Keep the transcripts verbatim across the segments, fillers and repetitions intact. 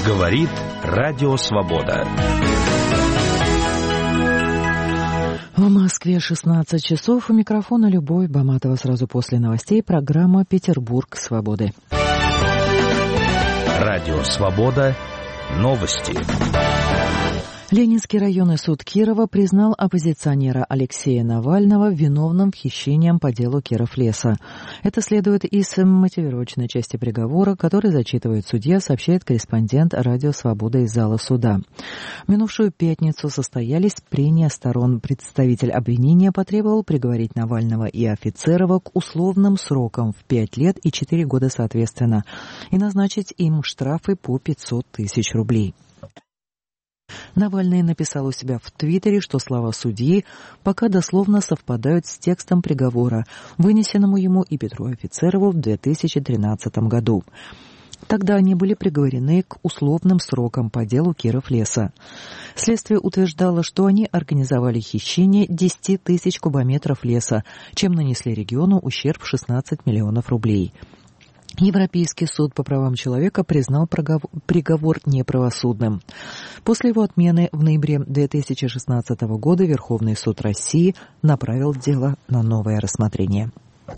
Говорит Радио Свобода. В Москве шестнадцать часов. У микрофона Любовь Баматова. Сразу после новостей программа «Петербург свободы». Радио Свобода. Новости. Ленинский районный суд Кирова признал оппозиционера Алексея Навального виновным в хищении по делу Киров-Леса. Это следует из мотивировочной части приговора, который зачитывает судья, сообщает корреспондент Радио Свобода из зала суда. В минувшую пятницу состоялись прения сторон. Представитель обвинения потребовал приговорить Навального и Офицерова к условным срокам в пять лет и четыре года соответственно и назначить им штрафы по пятьсот тысяч рублей. Навальный написал у себя в Твиттере, что слова судьи пока дословно совпадают с текстом приговора, вынесенному ему и Петру Офицерову в две тысячи тринадцатом году. Тогда они были приговорены к условным срокам по делу Киров-Леса. Следствие утверждало, что они организовали хищение десяти тысяч кубометров леса, чем нанесли региону ущерб в шестнадцать миллионов рублей. Европейский суд по правам человека признал приговор неправосудным. После его отмены в ноябре две тысячи шестнадцатого года Верховный суд России направил дело на новое рассмотрение.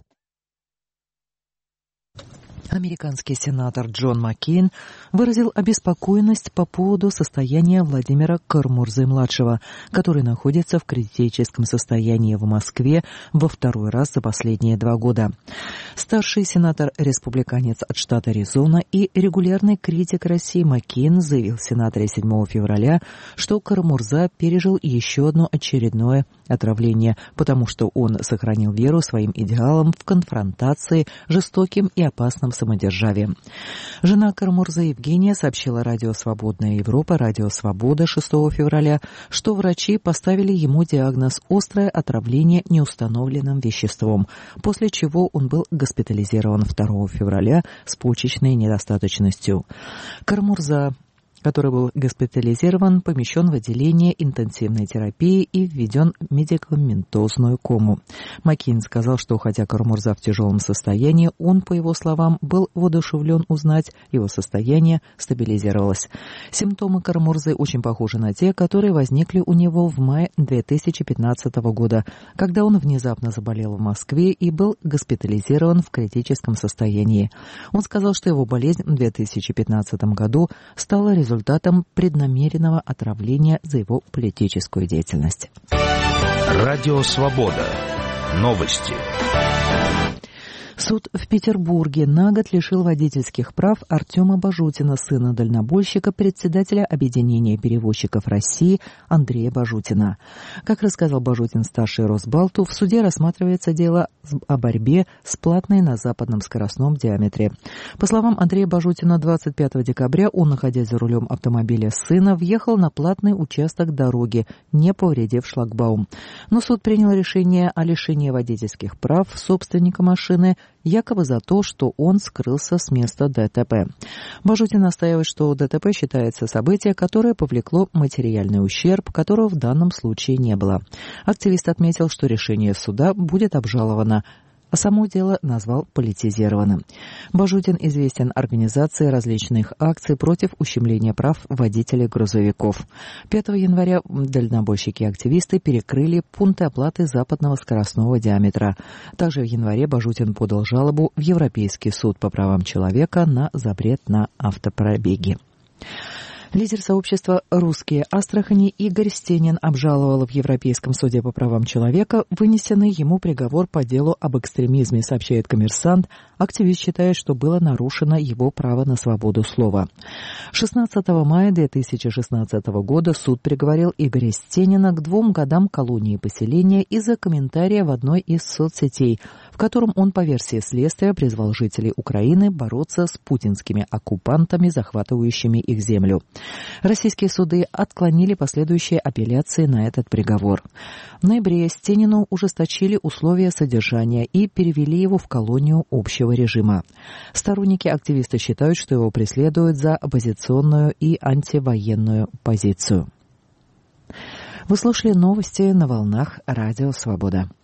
Американский сенатор Джон Маккейн выразил обеспокоенность по поводу состояния Владимира Кара-Мурзы-младшего, который находится в критическом состоянии в Москве во второй раз за последние два года. Старший сенатор-республиканец от штата Аризона и регулярный критик России Маккейн заявил в Сенате седьмого февраля, что Кара-Мурза пережил еще одно очередное отравление, потому что он сохранил веру своим идеалам в конфронтации жестоким и опасным самодержавием. Жена Кара-Мурзы Евгения сообщила Радио Свободная Европа, Радио Свобода шестого февраля, что врачи поставили ему диагноз «острое отравление неустановленным веществом», после чего он был госпитализирован второго февраля с почечной недостаточностью. Кара-Мурза, который был госпитализирован, помещен в отделение интенсивной терапии и введен в медикаментозную кому. Маккейн сказал, что хотя Кара-Мурза в тяжелом состоянии, он, по его словам, был воодушевлен узнать, его состояние стабилизировалось. Симптомы Кара-Мурзы очень похожи на те, которые возникли у него в мае две тысячи пятнадцатого года, когда он внезапно заболел в Москве и был госпитализирован в критическом состоянии. Он сказал, что его болезнь в две тысячи пятнадцатом году стала результатом результатом преднамеренного отравления за его политическую деятельность. Радио Свобода. Новости. Суд в Петербурге на год лишил водительских прав Артема Бажутина, сына дальнобойщика, председателя Объединения перевозчиков России Андрея Бажутина. Как рассказал Бажутин-старший Росбалту, в суде рассматривается дело о борьбе с платной на западном скоростном диаметре. По словам Андрея Бажутина, двадцать пятого декабря он, находясь за рулем автомобиля сына, въехал на платный участок дороги, не повредив шлагбаум. Но суд принял решение о лишении водительских прав собственника машины, якобы за то, что он скрылся с места ДТП. Бажутин настаивает, что ДТП считается событие, которое повлекло материальный ущерб, которого в данном случае не было. Активист отметил, что решение суда будет обжаловано, а само дело назвал политизированным. Бажутин известен организацией различных акций против ущемления прав водителей грузовиков. пятого января дальнобойщики и активисты перекрыли пункты оплаты западного скоростного диаметра. Также в январе Бажутин подал жалобу в Европейский суд по правам человека на запрет на автопробеги. Лидер сообщества «Русские Астрахани» Игорь Стенин обжаловал в Европейском суде по правам человека вынесенный ему приговор по делу об экстремизме, сообщает «Коммерсант». Активист считает, что было нарушено его право на свободу слова. шестнадцатого мая две тысячи шестнадцатого года суд приговорил Игоря Стенина к двум годам колонии поселения из-за комментария в одной из соцсетей, в котором он, по версии следствия, призвал жителей Украины бороться с путинскими оккупантами, захватывающими их землю. Российские суды отклонили последующие апелляции на этот приговор. В ноябре Стенину ужесточили условия содержания и перевели его в колонию общего режима. Сторонники активиста считают, что его преследуют за оппозиционную и антивоенную позицию. Вы слушали новости на волнах Радио Свобода.